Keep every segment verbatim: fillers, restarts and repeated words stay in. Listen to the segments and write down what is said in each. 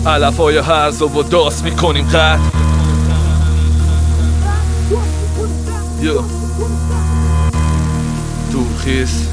علفای هرز و داس میکنیم قد یو دورخیز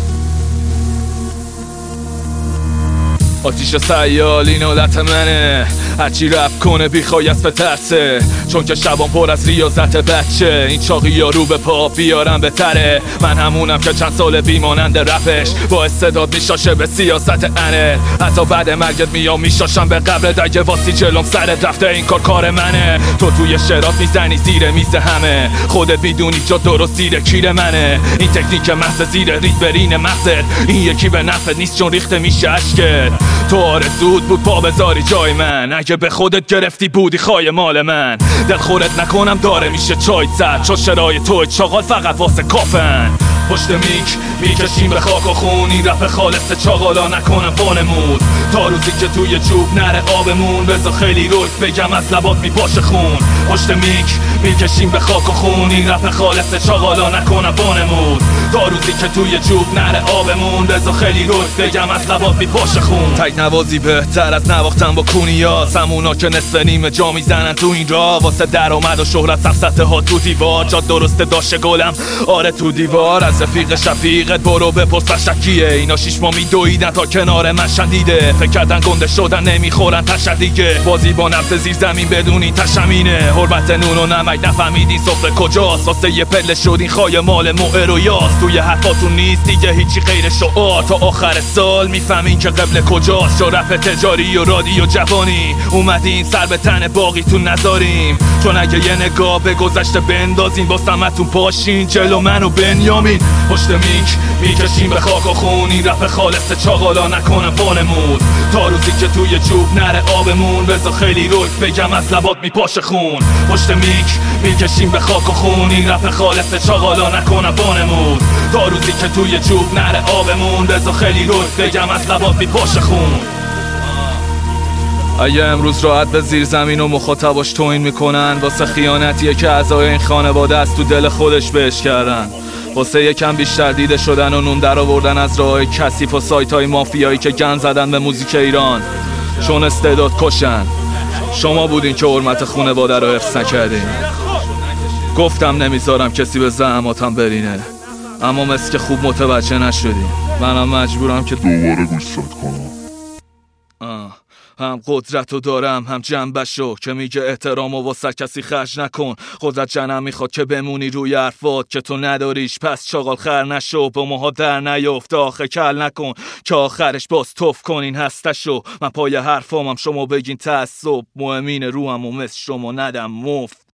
آتیش سیال این حالت منه، هرچی رپ کنه بیخوای از بترسه، چون که شبان پر از ریاضت بچه. این چاقی ها رو به پا بیارم بهتره، من همونم که چند سال بیمانند رپش با استعداد میشاشه به سیاست انه. حتی بعد مرگت میام میشاشم به قبرت اگه واسی جلوم سرت رفته این کار کار منه. تو توی شراب میزنی زیر میز همه، خودت میدونی جا درست زیر کیر منه. این تکنیک محض زیر رید برین مغزت، این یکی به نفعت نیست چون ریخته میشه اشکت. تو آرزود بود پا بذاری جای من، اگه به خودت گرفتی بودی خواهی مال من. دل خورت نکنم داره میشه چای زد، چون شرای توی چاقال فقط واسه کافن. پشت میک میکشیم به خاک و خون، این رپ خالص چاقالا نکنم وانمود. تا روزی که توی جوب نره آبمون، بذار خیلی روی بگم از لبات میپاشه خون. پشت میک میکشیم به خاک و خون، این رپ خالص چاقالا نکنم وانمود. تا روزی که توی جوب نره آبمون، بذار خیلی روی بگم از لبات میپاشه خون. تک نوازی بهتر از نواختن با کونیا، همونا که نصف نیمه جا میزنن تو این راه، واسه درآمد و شهرت سفسته ها تو دیوار. جا درسته داشه گلم آره تو دیوار، از رفیق شفیقت برو بپرس فشکیه. اینا شیش ما میدویدن تا کنار من شدیده، فکر کردن گنده شدن نمیخورن تشدیگه. بازی با نفس زیر زمین بدونی تشمینه، حرمت نون و نمک نفهمیدین سفره کجاست. واسه یه پله شدین خواهی مال موعر و یاست. توی حرفاتون نیست دیگه هیچی غیر شعار، تا آخر سال میفهمین که قبل کجاست. شو رپ تجاری و رادیو جوانی اومدین سر به تن باقیتون نذاریم، چون اگه یه نگاه به گذشته بندازین با سمتون پاشین جلو من و بنیامین. پشت میک میکشیم به خاک و خون، این رپ خالص چاقالا نکنم وانمود. تا روزی که توی جوب نره آبمون، بذار خیلی روی بگم از لبات میپاشه خون. پشت میک میکشیم به خاک و خون، این رپ خالص چاقالا نکنم وانمود. تا روزی که توی جوب نره آبمون، بذار خیلی روی بگم از لبات میپاشه خون. اگه امروز راحت به زیر زمین و مخاطباش توهین میکنن، واسه خیانتیه که اعضای این خانواده از تو دل خودش بهش کردن. واسه یکم بیشتر دیده شدن و نون در آوردن از راه‌های کثیف و سایت‌های مافیایی که گند زدن به موزیک ایران، چون استعداد کشن. شما بودین که حرمت خانواده رو حفظ نکردین. گفتم نمیذارم کسی به زحماتم برینه، اما مثل که خوب متوجه نشدین. منم مجبورم که دوباره گوشت کنم. آه. هم قدرتو دارم هم جنبشو، که میگه احترامو واسه کسی خرج نکن. قدرت جنم میخواد که بمونی روی حرفات که تو نداریش، پس چاقال خر نشو. با موها در نیفت آخه کل نکن که آخرش باز توف کنین هستشو. من پای حرفامم شما بگین تعصب، مهمین روحم و مثل شما ندم مفت.